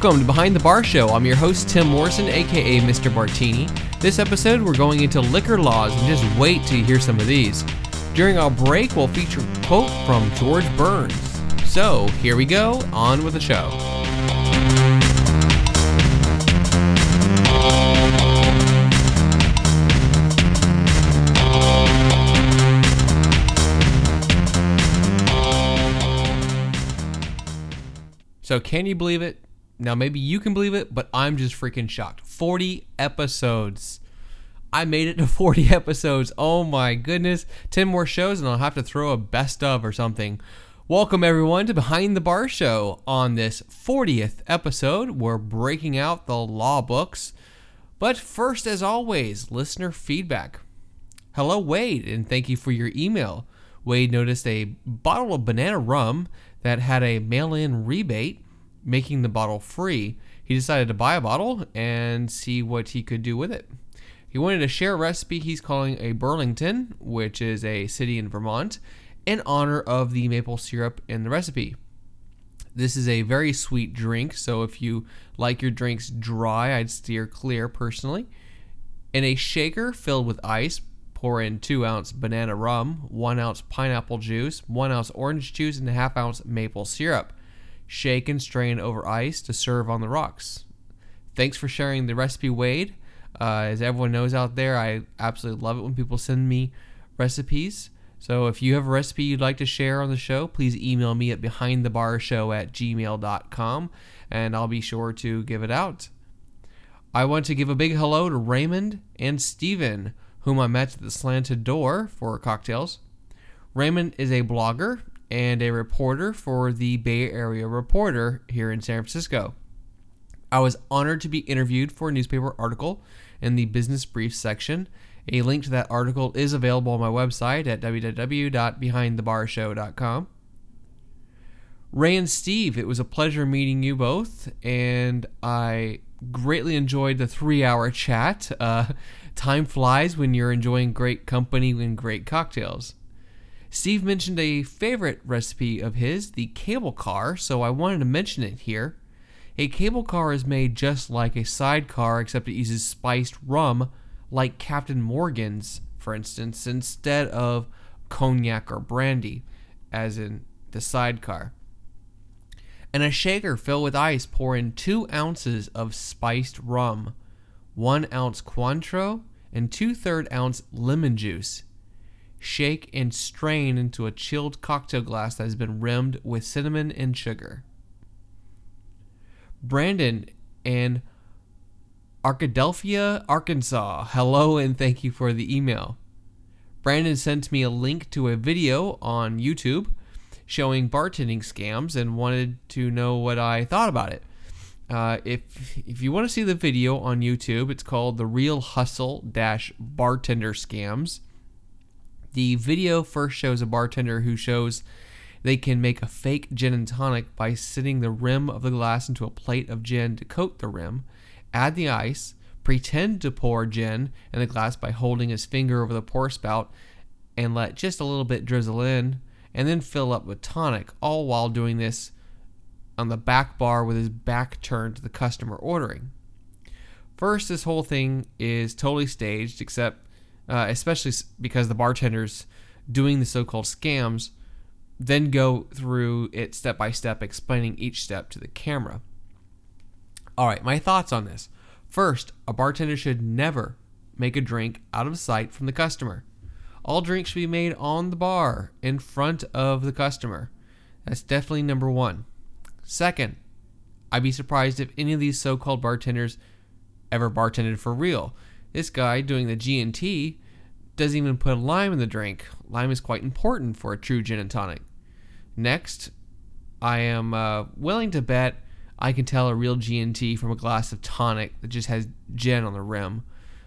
Welcome to Behind the Bar Show. I'm your host, Tim Morrison, aka Mr. Martini. This episode, we're going into liquor laws, and just wait till you hear some of these. During our break, we'll feature a quote from George Burns. So, here we go, on with the show. So, can you believe it? Now, maybe you can believe it, but I'm just freaking shocked. 40 episodes. I made it to 40 episodes. Oh my goodness. 10 more shows and I'll have to throw a best of or something. Welcome everyone to Behind the Bar Show. On this 40th episode, we're breaking out the law books. But first, as always, listener feedback. Hello, Wade, and thank you for your email. Wade noticed a bottle of banana rum that had a mail-in rebate, making the bottle free. He decided to buy a bottle and see what he could do with it. He wanted to share a recipe he's calling a Burlington, which is a city in Vermont, in honor of the maple syrup in the recipe. This is a very sweet drink, so if you like your drinks dry, I'd steer clear personally. In a shaker filled with ice, pour in 2-ounce banana rum, 1-ounce pineapple juice, 1-ounce orange juice, and a 1/2-ounce maple syrup. Shake and strain over ice to serve on the rocks. Thanks for sharing the recipe, Wade. As everyone knows out there, I absolutely love it when people send me recipes. So if you have a recipe you'd like to share on the show, please email me at behindthebarshow@gmail.com, and I'll be sure to give it out. I want to give a big hello to Raymond and Steven, whom I met at the Slanted Door for cocktails. Raymond is a blogger and a reporter for the Bay Area Reporter here in San Francisco. I was honored to be interviewed for a newspaper article in the Business Brief section. A link to that article is available on my website at www.behindthebarshow.com. Ray and Steve, it was a pleasure meeting you both, and I greatly enjoyed the 3-hour chat. Time flies when you're enjoying great company and great cocktails. Steve mentioned a favorite recipe of his, the cable car, so I wanted to mention it here. A cable car is made just like a sidecar, except it uses spiced rum, like Captain Morgan's, for instance, instead of cognac or brandy, as in the sidecar. In a shaker filled with ice, pour in 2 ounces of spiced rum, 1 ounce Cointreau, and 2/3 ounce lemon juice. Shake and strain into a chilled cocktail glass that has been rimmed with cinnamon and sugar. Brandon in Arkadelphia, Arkansas. Hello and thank you for the email. Brandon sent me a link to a video on YouTube showing bartending scams and wanted to know what I thought about it. If you want to see the video on YouTube, it's called The Real Hustle Bartender Scams. The video first shows a bartender who shows they can make a fake gin and tonic by sitting the rim of the glass into a plate of gin to coat the rim, add the ice, pretend to pour gin in the glass by holding his finger over the pour spout and let just a little bit drizzle in, and then fill up with tonic, all while doing this on the back bar with his back turned to the customer ordering. First, this whole thing is totally staged, especially because the bartenders doing the so-called scams then go through it step by step, explaining each step to the camera. All right, my thoughts on this. First, a bartender should never make a drink out of sight from the customer. All drinks should be made on the bar in front of the customer. That's definitely number one. Second, I'd be surprised if any of these so-called bartenders ever bartended for real. This guy doing the G&T doesn't even put a lime in the drink. Lime is quite important for a true gin and tonic. Next, I am willing to bet I can tell a real G&T from a glass of tonic that just has gin on the rim.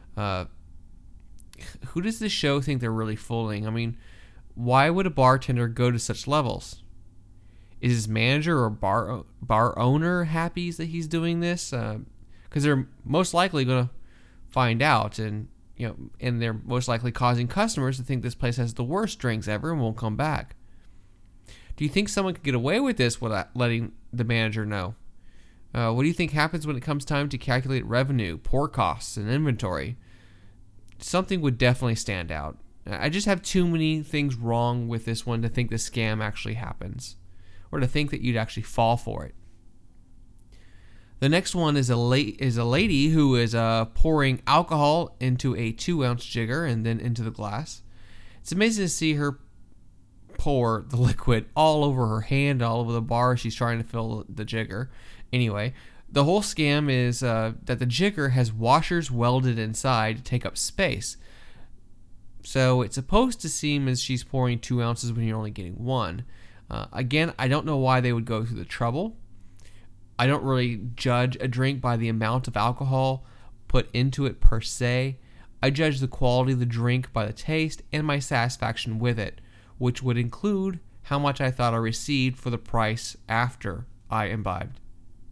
Who does this show think they're really fooling? I mean, why would a bartender go to such levels? Is his manager or bar owner happy that he's doing this? Because they're most likely going to find out, and they're most likely causing customers to think this place has the worst drinks ever and won't come back. Do you think someone could get away with this without letting the manager know? What do you think happens when it comes time to calculate revenue, pour costs, and inventory? Something would definitely stand out. I just have too many things wrong with this one to think the scam actually happens, or to think that you'd actually fall for it. The next one is a lady who is pouring alcohol into a 2-ounce jigger and then into the glass. It's amazing to see her pour the liquid all over her hand, all over the bar she's trying to fill the jigger. Anyway, the whole scam is that the jigger has washers welded inside to take up space. So it's supposed to seem as she's pouring 2 ounces when you're only getting 1. Again, I don't know why they would go through the trouble. I don't really judge a drink by the amount of alcohol put into it per se. I judge the quality of the drink by the taste and my satisfaction with it, which would include how much I thought I received for the price after I imbibed.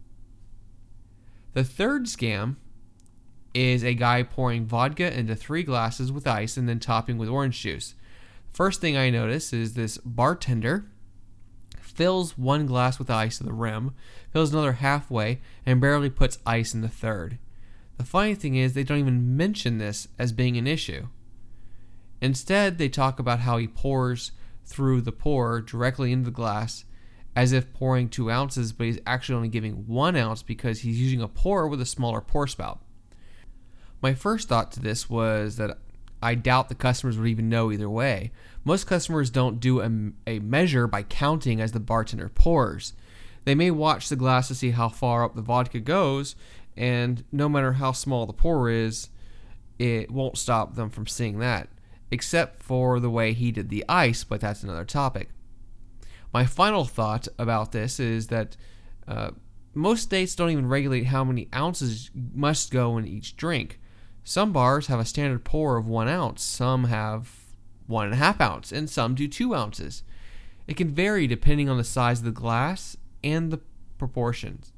The third scam is a guy pouring vodka into 3 glasses with ice and then topping with orange juice. First thing I notice is this bartender fills 1 glass with ice to the rim, fills another halfway, and barely puts ice in the third. The funny thing is they don't even mention this as being an issue. Instead, they talk about how he pours through the pour directly into the glass as if pouring 2 ounces, but he's actually only giving 1 ounce because he's using a pour with a smaller pour spout. My first thought to this was that I doubt the customers would even know either way. Most customers don't do a measure by counting as the bartender pours. They may watch the glass to see how far up the vodka goes, and no matter how small the pour is, it won't stop them from seeing that, except for the way he did the ice, but that's another topic. My final thought about this is that most states don't even regulate how many ounces must go in each drink. Some bars have a standard pour of 1 ounce, some have 1.5 ounce, and some do 2 ounces. It can vary depending on the size of the glass and the proportions.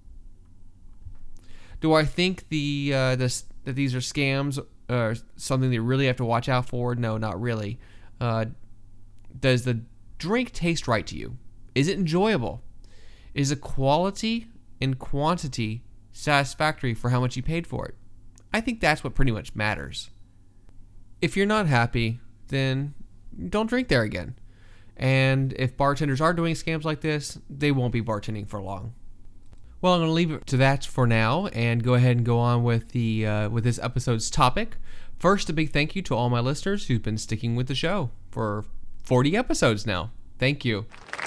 Do I think that these are scams or something that you really have to watch out for? No, not really. Does the drink taste right to you? Is it enjoyable? Is the quality and quantity satisfactory for how much you paid for it? I think that's what pretty much matters. If you're not happy, then don't drink there again. And if bartenders are doing scams like this, they won't be bartending for long. Well, I'm going to leave it to that for now and go ahead and go on with this episode's topic. First, a big thank you to all my listeners who've been sticking with the show for 40 episodes now. Thank you.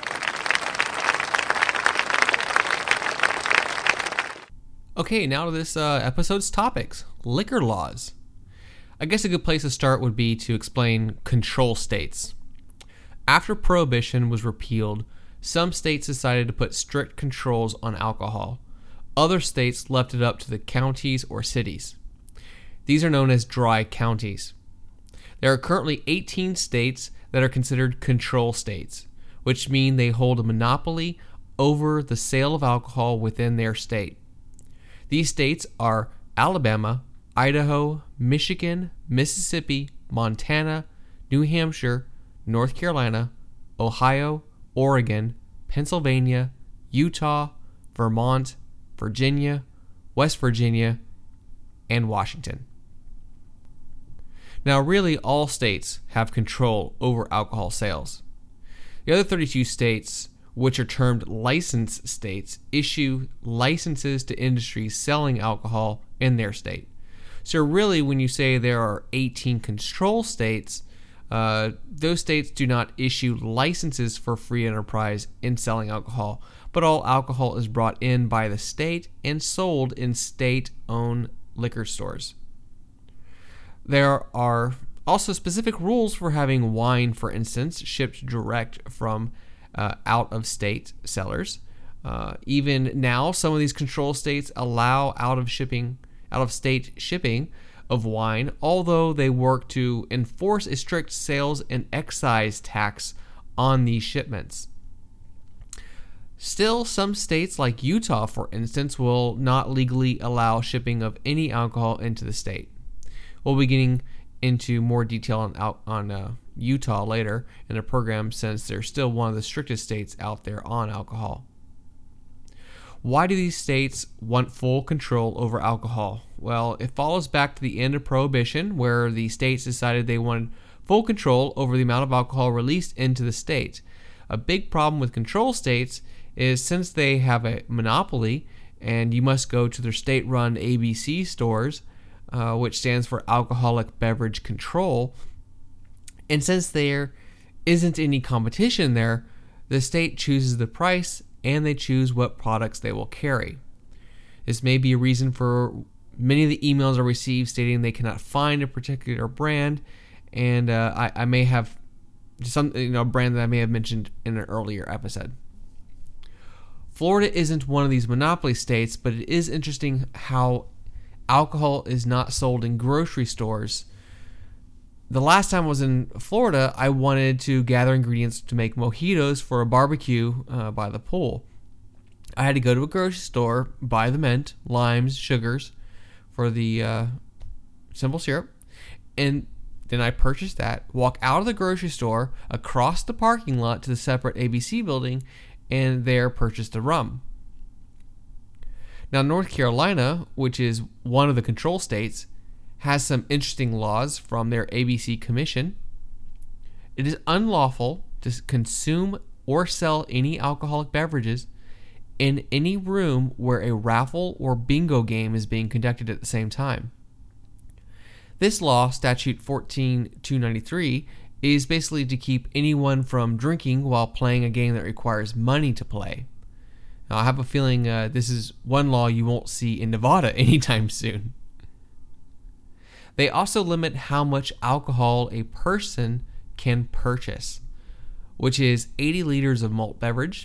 Okay, now to this episode's topics. Liquor laws. I guess a good place to start would be to explain control states. After Prohibition was repealed, some states decided to put strict controls on alcohol. Other states left it up to the counties or cities. These are known as dry counties. There are currently 18 states that are considered control states, which mean they hold a monopoly over the sale of alcohol within their state. These states are Alabama, Idaho, Michigan, Mississippi, Montana, New Hampshire, North Carolina, Ohio, Oregon, Pennsylvania, Utah, Vermont, Virginia, West Virginia, and Washington. Now, really, all states have control over alcohol sales. The other 32 states, which are termed license states, issue licenses to industries selling alcohol in their state. So really, when you say there are 18 control states, those states do not issue licenses for free enterprise in selling alcohol, but all alcohol is brought in by the state and sold in state-owned liquor stores. There are also specific rules for having wine, for instance, shipped direct from out-of-state sellers. Even now, some of these control states allow out-of-state shipping of wine, although they work to enforce a strict sales and excise tax on these shipments. Still, some states like Utah, for instance, will not legally allow shipping of any alcohol into the state. We'll be getting into more detail on Utah later in the program, since they're still one of the strictest states out there on alcohol. Why do these states want full control over alcohol? Well, it follows back to the end of Prohibition, where the states decided they wanted full control over the amount of alcohol released into the state. A big problem with control states is since they have a monopoly and you must go to their state-run ABC stores, which stands for Alcoholic Beverage Control, and since there isn't any competition there, the state chooses the price and they choose what products they will carry. This may be a reason for many of the emails I receive stating they cannot find a particular brand, and I may have some brand that I may have mentioned in an earlier episode. Florida isn't one of these monopoly states, but it is interesting how alcohol is not sold in grocery stores. The last time I was in Florida, I wanted to gather ingredients to make mojitos for a barbecue by the pool. I had to go to a grocery store, buy the mint, limes, sugars for the simple syrup, and then I purchased that, walk out of the grocery store, across the parking lot to the separate ABC building, and there purchase the rum. Now, North Carolina, which is one of the control states, has some interesting laws from their ABC Commission. It is unlawful to consume or sell any alcoholic beverages in any room where a raffle or bingo game is being conducted at the same time. This law, Statute 14293, is basically to keep anyone from drinking while playing a game that requires money to play. Now, I have a feeling this is one law you won't see in Nevada anytime soon. They also limit how much alcohol a person can purchase, which is 80 liters of malt beverage.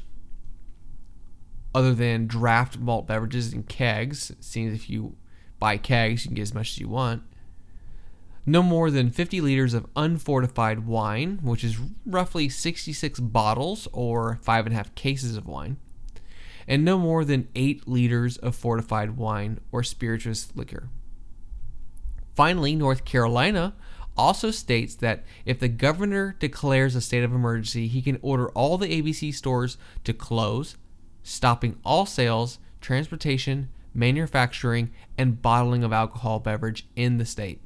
Other than draft malt beverages and kegs, it seems if you buy kegs, you can get as much as you want. No more than 50 liters of unfortified wine, which is roughly 66 bottles or 5.5 cases of wine. And no more than 8 liters of fortified wine or spirituous liquor. Finally, North Carolina also states that if the governor declares a state of emergency, he can order all the ABC stores to close, stopping all sales, transportation, manufacturing, and bottling of alcohol beverage in the state.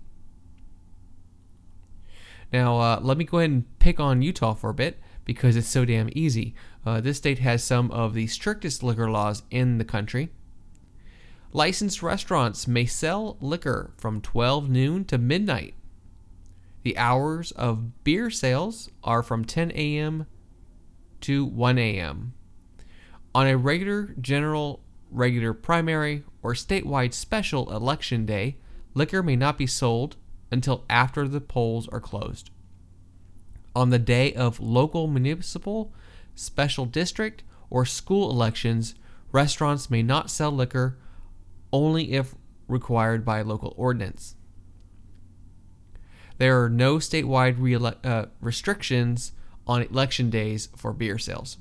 Now, let me go ahead and pick on Utah for a bit because it's so damn easy. This state has some of the strictest liquor laws in the country. Licensed restaurants may sell liquor from 12 noon to midnight. The hours of beer sales are from 10 a.m. to 1 a.m. On a regular, primary, or statewide special election day, liquor may not be sold until after the polls are closed. On the day of local, municipal, special district, or school elections, restaurants may not sell liquor only if required by local ordinance. There are no statewide restrictions on election days for beer sales.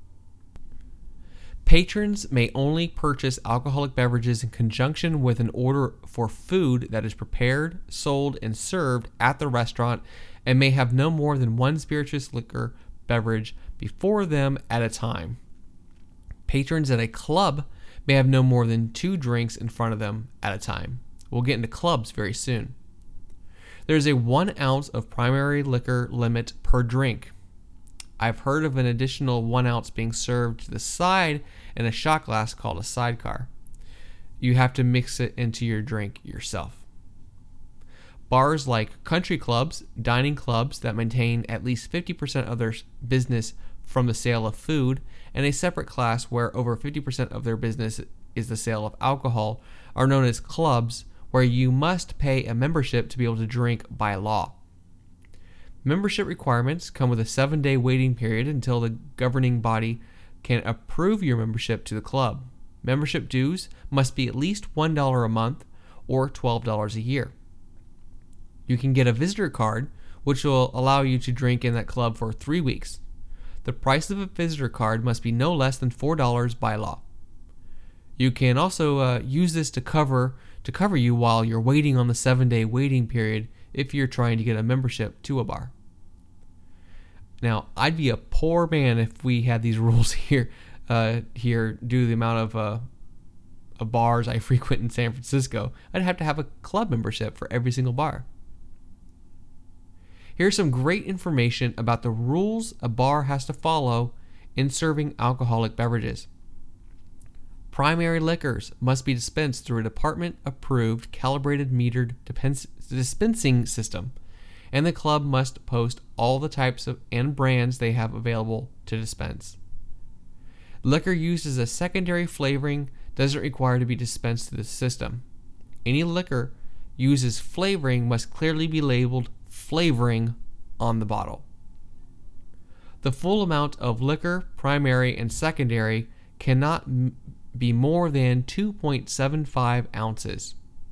Patrons may only purchase alcoholic beverages in conjunction with an order for food that is prepared, sold, and served at the restaurant and may have no more than one spirituous liquor beverage before them at a time. Patrons at a club may have no more than 2 drinks in front of them at a time. We'll get into clubs very soon. There's a 1 ounce of primary liquor limit per drink. I've heard of an additional 1 ounce being served to the side in a shot glass called a sidecar. You have to mix it into your drink yourself. Bars like country clubs, dining clubs that maintain at least 50% of their business from the sale of food, and a separate class where over 50% of their business is the sale of alcohol, are known as clubs, where you must pay a membership to be able to drink by law. Membership requirements come with a 7-day waiting period until the governing body can approve your membership to the club. Membership dues must be at least $1 a month or $12 a year. You can get a visitor card, which will allow you to drink in that club for 3 weeks. The price of a visitor card must be no less than $4 by law. You can also use this to cover you while you're waiting on the 7-day waiting period if you're trying to get a membership to a bar. Now, I'd be a poor man if we had these rules here. here due to the amount of bars I frequent in San Francisco. I'd have to have a club membership for every single bar. Here's some great information about the rules a bar has to follow in serving alcoholic beverages. Primary liquors must be dispensed through a department-approved, calibrated metered dispensing system, and the club must post all the types and brands they have available to dispense. Liquor used as a secondary flavoring doesn't require to be dispensed through the system. Any liquor used as flavoring must clearly be labeled flavoring on the bottle. The full amount of liquor, primary and secondary, cannot be more than 2.75 ounces.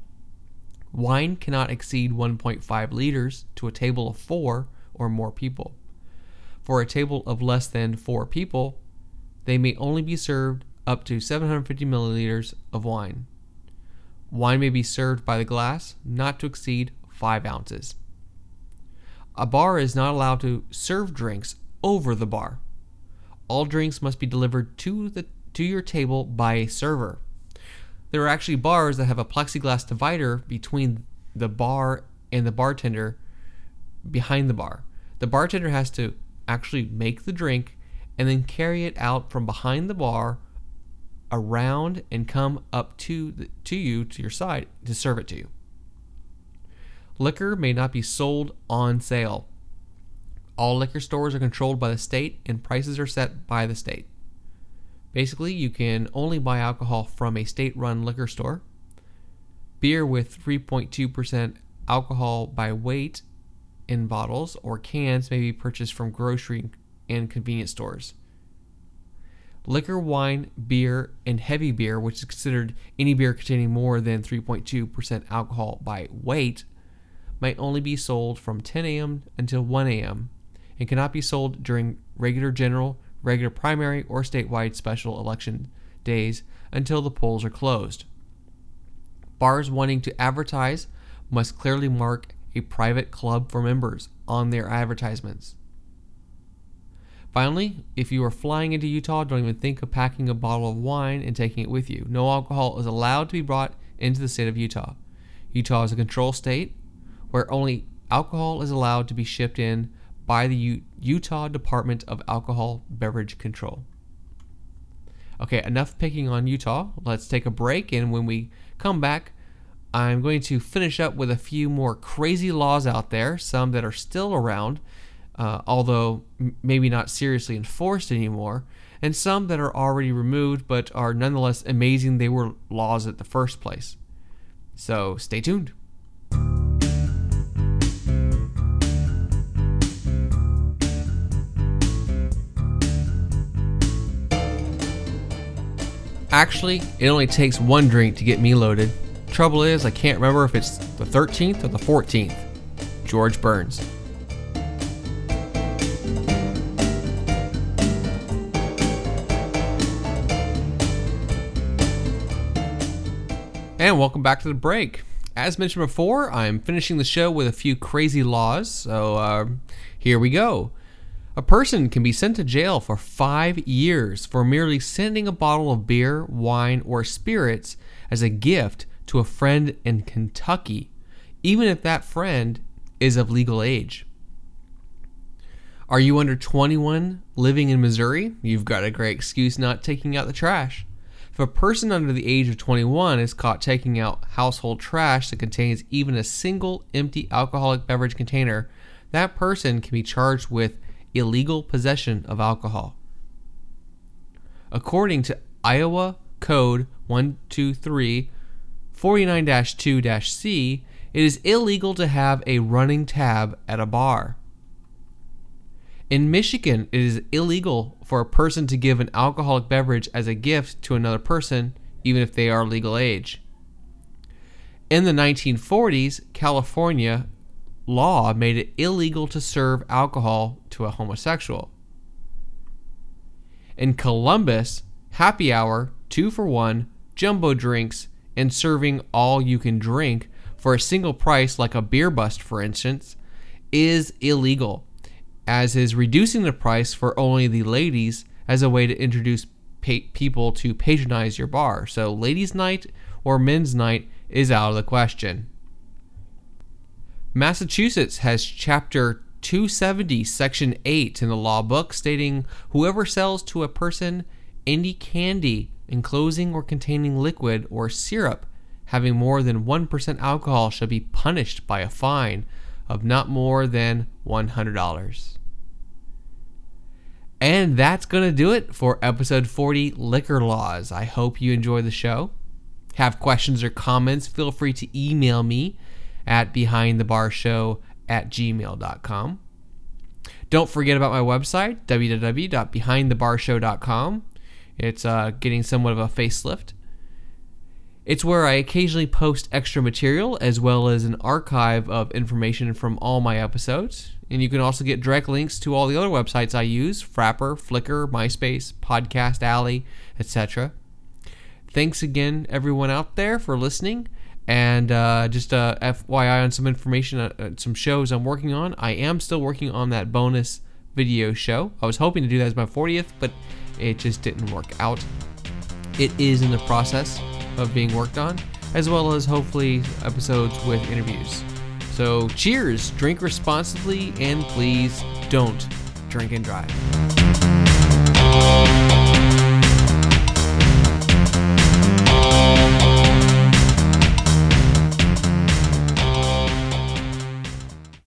Wine cannot exceed 1.5 liters to a table of 4 or more people. For a table of less than 4 people, they may only be served up to 750 milliliters of wine. Wine may be served by the glass, not to exceed 5 ounces. A bar is not allowed to serve drinks over the bar. All drinks must be delivered to your table by a server. There are actually bars that have a plexiglass divider between the bar and the bartender behind the bar. The bartender has to actually make the drink and then carry it out from behind the bar around and come up to your side to serve it to you. Liquor may not be sold on sale. All liquor stores are controlled by the state and prices are set by the state. Basically, you can only buy alcohol from a state-run liquor store. Beer with 3.2% alcohol by weight in bottles or cans may be purchased from grocery and convenience stores. Liquor, wine, beer, and heavy beer, which is considered any beer containing more than 3.2% alcohol by weight, might only be sold from 10 a.m. until 1 a.m. and cannot be sold during regular primary, or statewide special election days until the polls are closed. Bars wanting to advertise must clearly mark a private club for members on their advertisements. Finally, if you are flying into Utah, don't even think of packing a bottle of wine and taking it with you. No alcohol is allowed to be brought into the state of Utah. Utah is a control state where only alcohol is allowed to be shipped in by the Utah Department of Alcohol Beverage Control. Okay, enough picking on Utah. Let's take a break, and when we come back, I'm going to finish up with a few more crazy laws out there, some that are still around, although maybe not seriously enforced anymore, and some that are already removed but are nonetheless amazing they were laws at the first place. So stay tuned. Actually, it only takes one drink to get me loaded. Trouble is, I can't remember if it's the 13th or the 14th. George Burns. And welcome back to the break. As mentioned before, I'm finishing the show with a few crazy laws, so here we go. A person can be sent to jail for 5 years for merely sending a bottle of beer, wine, or spirits as a gift to a friend in Kentucky, even if that friend is of legal age. Are you under 21 living in Missouri? You've got a great excuse not taking out the trash. If a person under the age of 21 is caught taking out household trash that contains even a single empty alcoholic beverage container, that person can be charged with illegal possession of alcohol. According to Iowa Code 12349-2-C, it is illegal to have a running tab at a bar. In Michigan, it is illegal for a person to give an alcoholic beverage as a gift to another person, even if they are legal age. In the 1940s, California law made it illegal to serve alcohol to a homosexual. In Columbus, happy hour, 2 for 1, jumbo drinks, and serving all you can drink for a single price, like a beer bust for instance, is illegal, as is reducing the price for only the ladies as a way to introduce people to patronize your bar. So ladies' night or men's night is out of the question. Massachusetts has Chapter 270, Section 8 in the law book stating whoever sells to a person any candy enclosing or containing liquid or syrup having more than 1% alcohol shall be punished by a fine of not more than $100. And that's going to do it for episode 40, Liquor Laws. I hope you enjoy the show. Have questions or comments, feel free to email me at behindthebarshow@gmail.com. Don't forget about my website, www.behindthebarshow.com. It's getting somewhat of a facelift. It's where I occasionally post extra material as well as an archive of information from all my episodes. And you can also get direct links to all the other websites I use: Frapper, Flickr, MySpace, Podcast Alley, etc. Thanks again, everyone out there, for listening. And just FYI on some information, some shows I'm working on. I am still working on that bonus video show. I was hoping to do that as my 40th, but it just didn't work out. It is in the process of being worked on, as well as hopefully episodes with interviews. So cheers, drink responsibly, and please don't drink and drive.